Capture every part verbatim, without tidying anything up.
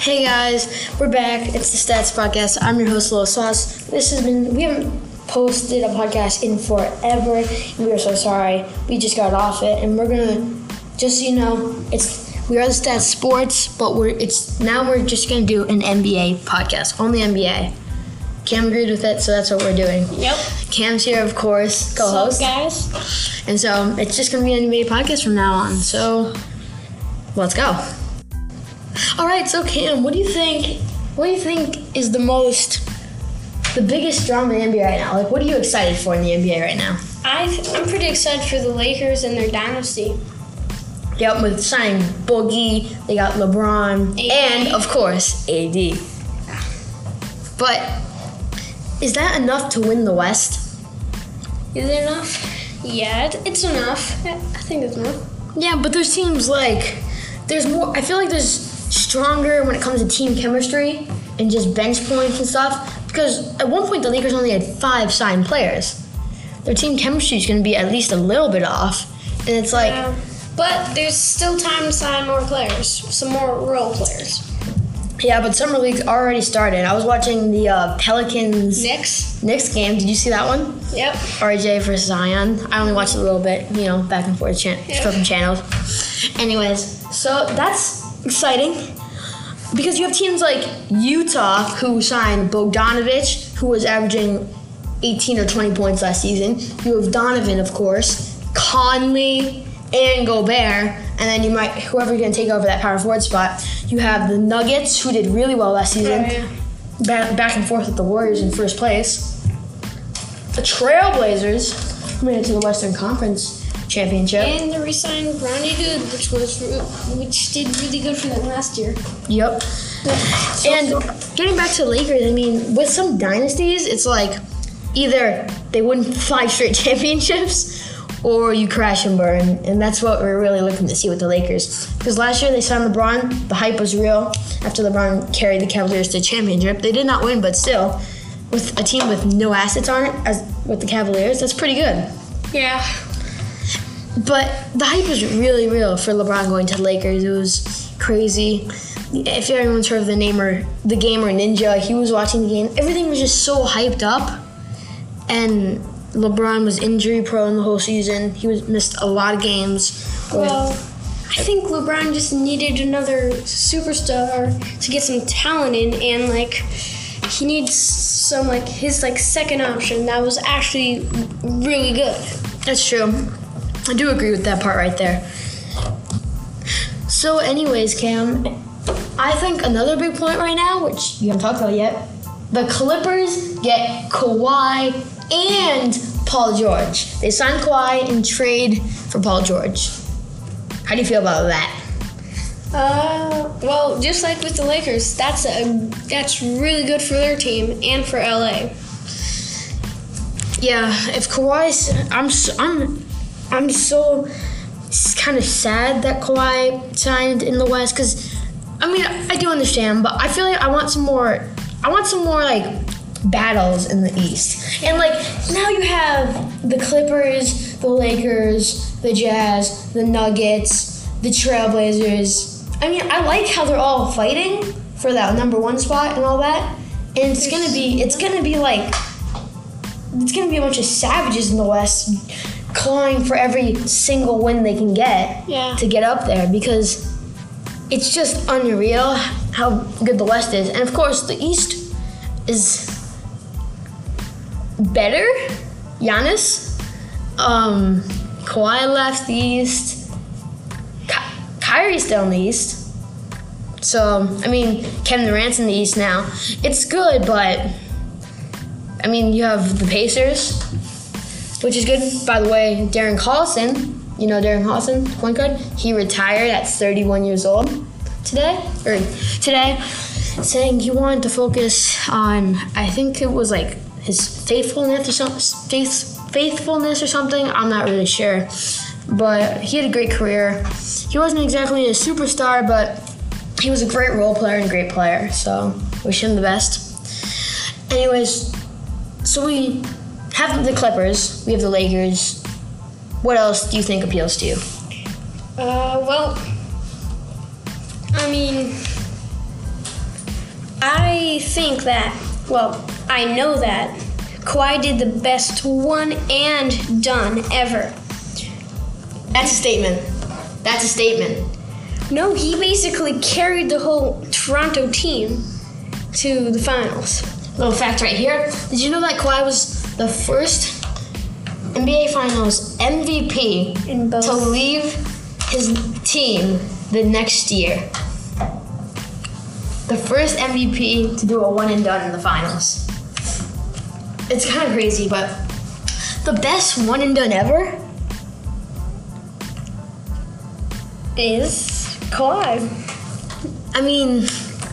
Hey guys, we're back. It's the Stats Podcast. I'm your host, Lil Sauce. This has been, we haven't posted a podcast in forever. And we are so sorry. We just got off it, and we're gonna, just so you know, it's we are the Stats Sports, but we're it's now we're just gonna do an N B A podcast, only N B A. Cam agreed with it, so that's what we're doing. Yep. Cam's here, of course, co-host. What's up, guys? And so it's just gonna be an N B A podcast from now on. So let's go. All right, so Cam, what do you think? What do you think is the most, the biggest drama in the N B A right now? Like, what are you excited for in the N B A right now? I I'm pretty excited for the Lakers and their dynasty. Yep, with signing Boogie, they got LeBron, A D. and of course A D. But is that enough to win the West? Is it enough? Yeah, it, it's enough. I I think it's enough. Yeah, but there's teams like there's more. I feel like there's stronger when it comes to team chemistry and just bench points and stuff. Because at one point the Lakers only had five signed players. Their team chemistry is going to be at least a little bit off, and it's like. Yeah. But there's still time to sign more players, some more role players. Yeah, but summer league's already started. I was watching the uh, Pelicans Knicks. Knicks game. Did you see that one? Yep. R J versus Zion. I only watched it a little bit, you know, back and forth, chan- Yep. flipping channels. Anyways, so that's exciting because you have teams like Utah who signed Bogdanovic, who was averaging eighteen or twenty points last season. You have Donovan, of course, Conley, and Gobert, and then you might, whoever you're going to take over that power forward spot. You have the Nuggets, who did really well last season, Oh, yeah. back, back and forth with the Warriors in first place. The Trailblazers, who made it to the Western Conference Championship. And they re-signed Ronnie Good, which was which did really good for them last year. Yep. And getting back to the Lakers, I mean, with some dynasties, it's like either they win five straight championships or you crash and burn, and that's what we're really looking to see with the Lakers. Because last year they signed LeBron, the hype was real after LeBron carried the Cavaliers to the championship. They did not win, but still, with a team with no assets on it, as with the Cavaliers, that's pretty good. Yeah. But the hype was really real for LeBron going to the Lakers. It was crazy. If everyone's heard of the name or the gamer Ninja, he was watching the game. Everything was just so hyped up, and LeBron was injury prone the whole season. He was missed a lot of games. Well, I think LeBron just needed another superstar to get some talent in, and like he needs some like his like second option that was actually really good. That's true. I do agree with that part right there. So anyways, Cam, I think another big point right now, which you haven't talked about yet, the Clippers get Kawhi and Paul George. They signed Kawhi in trade for Paul George. How do you feel about that? Uh, well, just like with the Lakers, that's a that's really good for their team and for L A. Yeah, if Kawhi's, I'm so, I'm I'm so kind of sad that Kawhi signed in the West, because I mean I do understand, but I feel like I want some more. I want some more like battles in the East. And like now you have the Clippers, the Lakers, the Jazz, the Nuggets, the Trailblazers. I mean, I like how they're all fighting for that number one spot and all that. And it's gonna be it's gonna be like it's gonna be a bunch of savages in the West clawing for every single win they can get Yeah. to get up there, because it's just unreal how good the West is. And of course the East is better. Giannis, um, Kawhi left the East. Ky- Kyrie's still in the East. So, I mean, Kevin Durant's in the East now. It's good, but, I mean, you have the Pacers, which is good. By the way, Darren Collison, you know Darren Collison, point guard, he retired at thirty-one years old today, or today, saying he wanted to focus on, I think it was like his faithfulness or something, faith, faithfulness or something. I'm not really sure, but he had a great career. He wasn't exactly a superstar, but he was a great role player and great player. So wish him the best. Anyways, so we have the Clippers, we have the Lakers. What else do you think appeals to you? Uh, well, I mean, I think that, well, I know that Kawhi did the best one and done ever. That's a statement. That's a statement. No, he basically carried the whole Toronto team to the finals. Little fact right here. Did you know that Kawhi was the first N B A Finals M V P In both. to leave his team the next year? The first M V P to do a one and done in the finals. It's kind of crazy, but the best one and done ever Is Kawhi. I mean,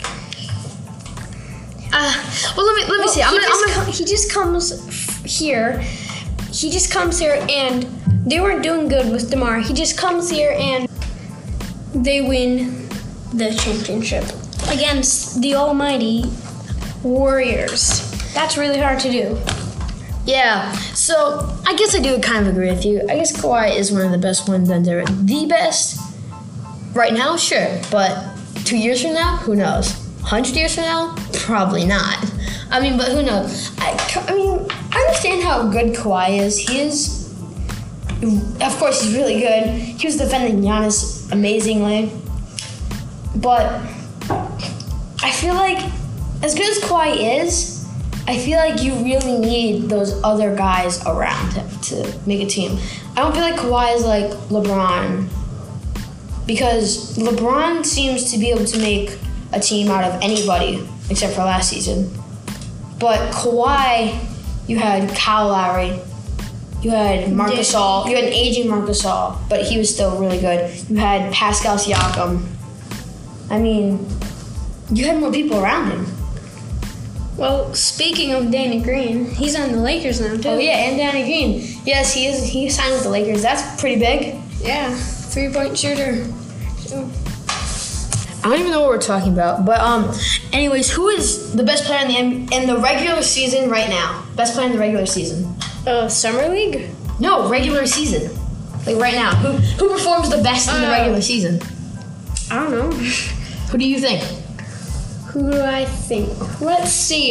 uh, well, let me let me Well, see. I'm he, gonna, just I'm gonna, co- he just comes f- here. He just comes here, and they weren't doing good with DeMar. He just comes here, and they win the championship against the almighty Warriors. That's really hard to do. yeah. So I guess I do kind of agree with you. I guess Kawhi is one of the best one and done ever. The best right now, sure, but two years from now, who knows? Hundred years from now, probably not. I mean, but who knows? I, I mean, I understand how good Kawhi is. He is, of course, he's really good. He was defending Giannis amazingly, but I feel like as good as Kawhi is, I feel like you really need those other guys around him to make a team. I don't feel like Kawhi is like LeBron, because LeBron seems to be able to make a team out of anybody except for last season. But Kawhi, you had Kyle Lowry, you had Marc Yeah. Gasol, you had an aging Marc Gasol, but he was still really good. You had Pascal Siakam. I mean, you had more people around him. Well, speaking of Danny Green, he's on the Lakers now too. Oh yeah, and Danny Green. Yes, he is. He signed with the Lakers. That's pretty big. Yeah, three-point shooter. I don't even know what we're talking about, but um, anyways, who is the best player in the N- in the regular season right now? Best player in the regular season? Uh, Summer League? No, regular season. Like right now, who who performs the best in the Uh, regular season? I don't know. Who do you think? Who do I think? Let's see.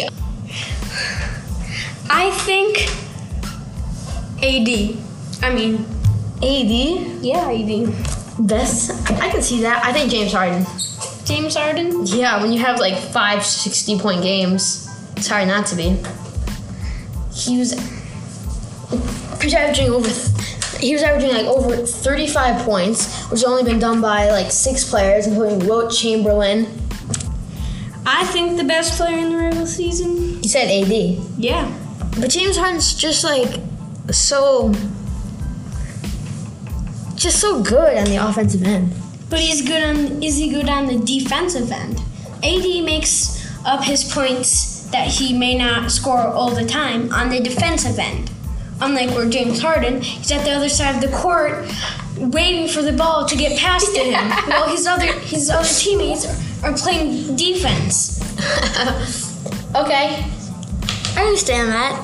I think A D. I mean, A D. yeah, A D. Best. I can see that. I think James Harden. James Harden? Yeah, when you have like five sixty point games, it's hard not to be. He was. He was averaging over. He was averaging like over thirty-five points, which has only been done by like six players, including Wilt Chamberlain. I think the best player in the regular season. You said A D. Yeah. But James Harden's just like so, just so good on the offensive end. But he's good on. Is he good on the defensive end? A D makes up his points that he may not score all the time on the defensive end. Unlike where James Harden, he's at the other side of the court, waiting for the ball to get passed to him, while his other his other teammates are, are playing defense. Okay, I understand that.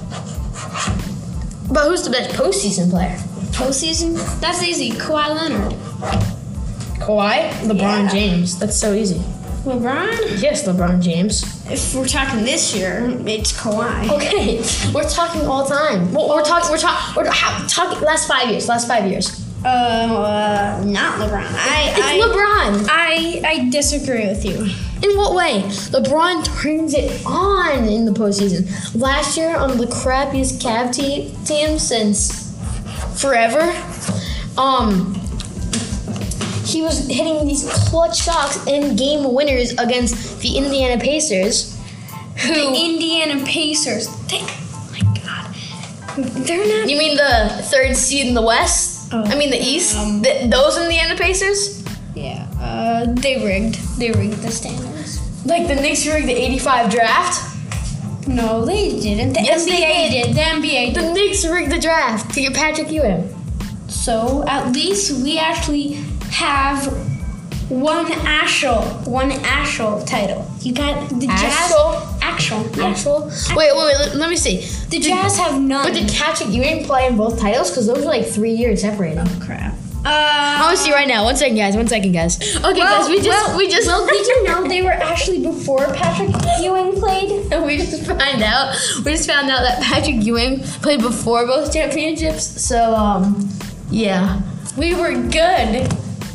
But who's the best postseason player? Postseason? That's easy. Kawhi Leonard. Kawhi? LeBron Yeah. James. That's so easy. LeBron? Yes, LeBron James. If we're talking this year, it's Kawhi. Okay, we're talking all time. Well, we're talking. We're talking. We're how, talking. Last five years. Last five years. Uh, uh not LeBron. I, It's I, LeBron. I, I disagree with you. In what way? LeBron turns it on in the postseason. Last year on the crappiest Cavs te- team since forever, um, he was hitting these clutch shots and game winners against the Indiana Pacers. Who? The Indiana Pacers. They, oh my God. They're not. You mean the third seed in the West? Oh, I mean the East? um, Th- those Indiana Pacers? Yeah. Uh, they rigged. They rigged the standings. Like the Knicks rigged the eighty-five draft? No, they didn't. The Yes, N B A they did. did. The N B A The did. Knicks rigged the draft to get Patrick Ewing. So at least we actually have one actual, one actual title. You got the Actual? Jazz. Actual. Yeah. Actual? Wait, wait, wait. Let, let me see. The Jazz have none. But did Patrick Ewing play in both titles? Because those were like three years separated. Oh crap. Uh, I want to see right now. One second, guys. One second, guys. Okay, well, guys. We just, well, we just. Well, did you know they were actually before Patrick Ewing played? we just found out. We just found out that Patrick Ewing played before both championships. So, um, yeah, we were good.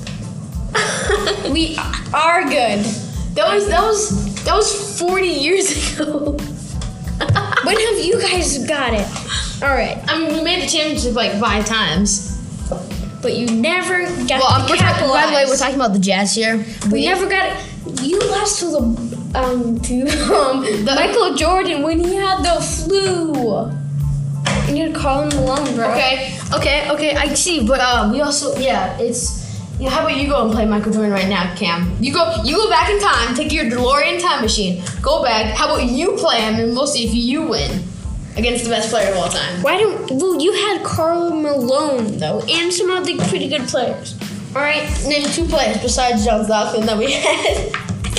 We are good. That was that was that was forty years ago. When have you guys got it? All right. I mean, we made the championship like five times. But you never got well, to we're capitalize. By the way, we're talking about the Jazz here. We, We never got it. You lost to the um to um the Michael Jordan when he had the flu. And you had Karl Malone, bro. Okay, okay, okay. I see, but um, we also yeah, it's. Yeah, how about you go and play Michael Jordan right now, Cam? You go, you go back in time, take your DeLorean time machine, go back. How about you play him, and we'll see if you win against the best player of all time. Why don't? Well, you had Karl Malone though, and some other pretty good players. All right, name two players besides John Stockton that we had.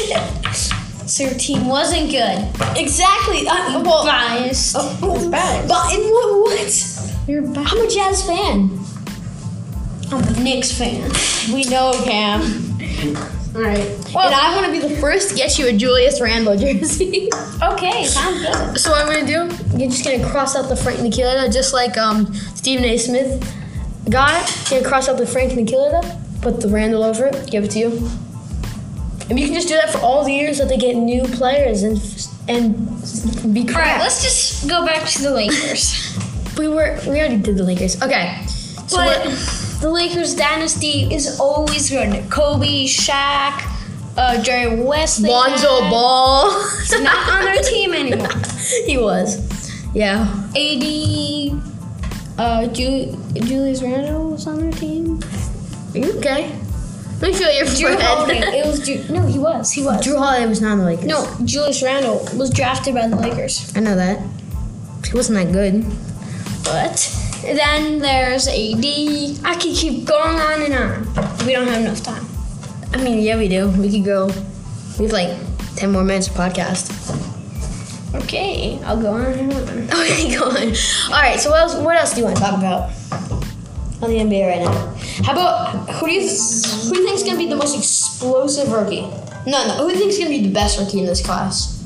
So your team wasn't good. Exactly. Uh, well, biased. Uh, biased. But in what? What? You're biased. I'm a Jazz fan. I'm a Knicks fan. We know, Cam. All right. Well, and I want to be the first to get you a Julius Randle jersey. Okay, sounds good. So what I'm gonna do? You're just gonna cross out the Frank Ntilikina, just like um Stephen A. Smith got it. You're gonna cross out the Frank Ntilikina, put the Randle over it, give it to you. And you can just do that for all the years that they get new players and and be crap. All right, let's just go back to the Lakers. we were we already did the Lakers. Okay. So but what, the Lakers dynasty is always good. Kobe, Shaq, uh, Jerry West. Lonzo Ball. He's not on our team anymore. He was. Yeah. A D, uh, Ju- Julius Randle was on their team. Are you okay? Let me feel your Drew forehead. Holiday. It was Drew. No, he was. He was. Drew Holiday was not on the Lakers. No, Julius Randle was drafted by the Lakers. I know that. He wasn't that good. But then there's A D. I could keep going on and on. We don't have enough time. I mean, yeah, we do. We could go. We have like ten more minutes of podcast. Okay, I'll go on and on. Okay, go on. All right. So what else? What else do you want to talk about on the N B A right now? How about who do you who do you think is gonna be the most explosive rookie? No, no. Who do you think is gonna be the best rookie in this class?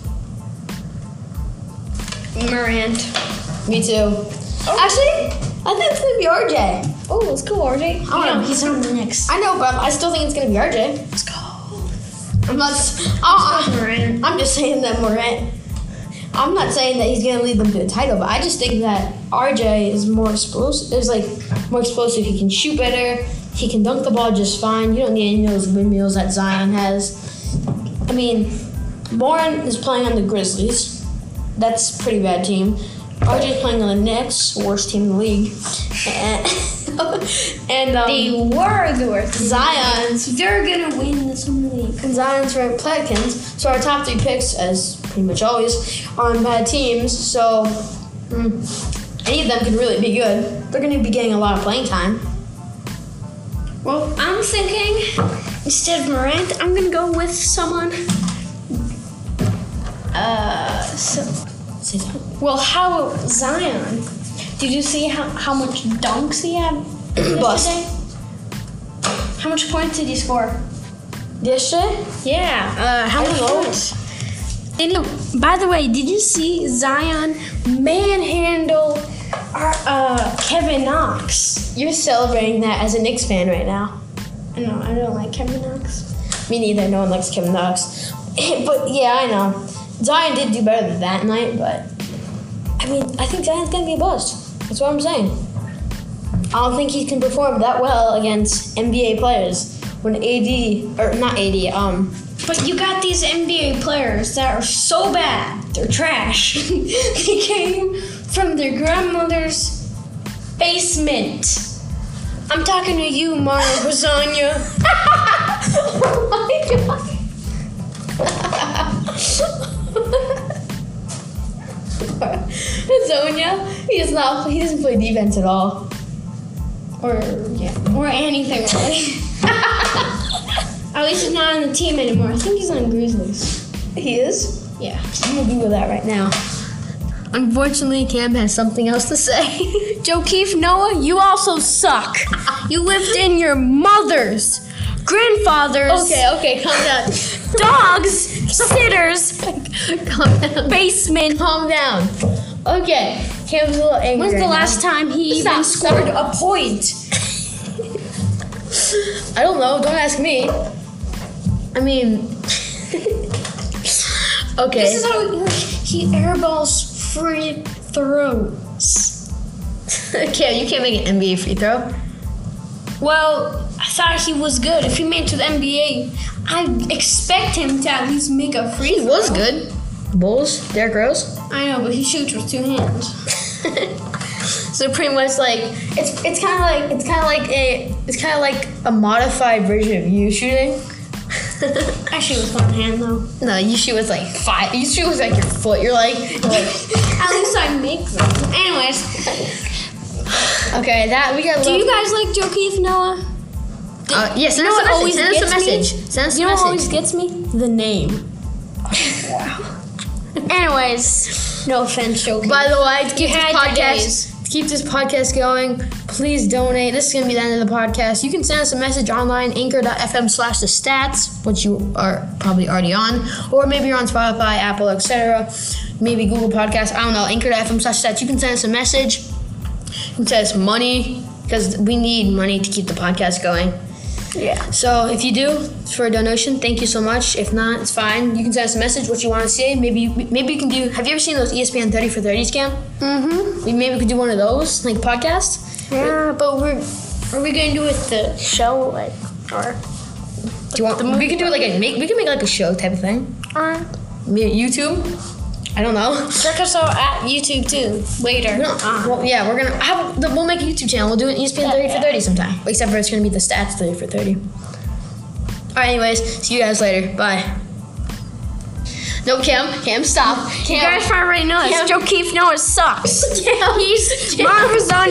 Morant. Me too. Oh. Actually, I think it's gonna be R J. Oh, let's go, R J. Oh, no, he's on the Knicks. I know, but I still think it's gonna be R J. Let's go. I'm not. Uh, Morant. I'm just saying that Morant. I'm not saying that he's gonna lead them to a title, but I just think that R J is more explosive. Is like more explosive. He can shoot better. He can dunk the ball just fine. You don't need any of those windmills that Zion has. I mean, Bourne is playing on the Grizzlies. That's a pretty bad team. R J's playing on the Knicks, worst team in the league. And, and um, They were the worst. Zion's They're gonna win the summer league. and Zion's ranked Pelicans. So our top three picks, as pretty much always, are on bad teams. So mm, any of them could really be good. They're going to be getting a lot of playing time. Well, I'm thinking instead of Morant, I'm gonna go with someone. Uh, so. Well, how about Zion? Did you see how, how much dunks he had Bust. yesterday? How much points did he score? Yesterday? Yeah. Uh, how I many don't know. points? And no, by the way, did you see Zion manhandle our, uh, Kevin Knox? You're celebrating that as a Knicks fan right now. I know, I don't like Kevin Knox. Me neither. No one likes Kevin Knox. But yeah, I know. Zion did do better than that night, but I mean, I think Zion's gonna be a bust. That's what I'm saying. I don't think he can perform that well against N B A players when A D or not A D. Um, But you got these N B A players that are so bad, they're trash. They came from their grandmother's basement. I'm talking to you, Mario Lasagna. oh my god. Zonia, he does not. He doesn't play defense at all. Or yeah, or anything really. At least he's not on the team anymore. I think he's on Grizzlies. He is. Yeah, I'm gonna Google that right now. Unfortunately, Cam has something else to say. Joe-Keefe Noah, you also suck. You lived in your mother's, grandfather's, Okay, okay, calm down. dog's, sitter's, Calm down. basement. Calm down. Okay, Cam's a little angry. When's the right last now. time he Stop, even stop. scored a point? I don't know. Don't ask me. I mean, okay. This is how he, he airballs free throws. Cam, you can't make an N B A free throw. Well, I thought he was good. If he made it to the N B A, I expect him to at least make a free He throw. was good. Bulls, Derrick Rose. I know, but he shoots with two hands. So pretty much like it's it's kind of like it's kind of like a it's kind of like a modified version of you shooting. I shoot with one hand though. No, you shoot with like five. You shoot with like your foot. You're like, you're like At least I make them. Anyways, okay. That we got. do you guys like Joe-Keefe Noah? Uh, yeah, send You know us a what always message. Send us a gets me? message. Send us You a know what message. always gets me? The name. Anyways, no offense, Joe-Keefe. By the way, to keep You this had your podcast days. to keep this podcast going, please donate. This is gonna be the end of the podcast. You can send us a message online, anchor.fm slash the stats, which you are probably already on, or maybe you're on Spotify, Apple, et cetera. Maybe Google Podcasts. I don't know. Anchor.fm slash stats. You can send us a message. You can send us money because we need money to keep the podcast going. Yeah. So if you do for a donation, thank you so much. If not, it's fine. You can send us a message what you want to see. Maybe you, maybe you can do. Have you ever seen those E S P N thirty for thirties, Cam? Mm-hmm. We maybe we could do one of those, like podcast. Yeah, but we're are we gonna do it the show like or Do you want? We could do it like a make. We could make like a show type of thing. uh, Maybe YouTube. I don't know. check us out at YouTube too later. No, Uh, well, yeah, we're gonna have. The, we'll make a YouTube channel. We'll do an E S P N thirty for thirty sometime. Except for it's gonna be the stats thirty for thirty. All right. Anyways, see you guys later. Bye. No, Cam. Cam, stop. you Cam. guys probably already know this. Cam. Joe-Keefe Noah sucks. Cam. He's Cam. Marvin